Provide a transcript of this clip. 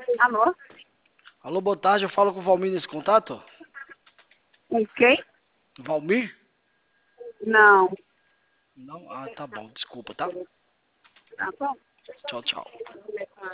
Alô? Alô, boa tarde, eu falo com o Valmir nesse contato? Com quem? Valmir? Não. Não? Ah, tá bom, desculpa, tá? Tá bom. Tchau, tchau.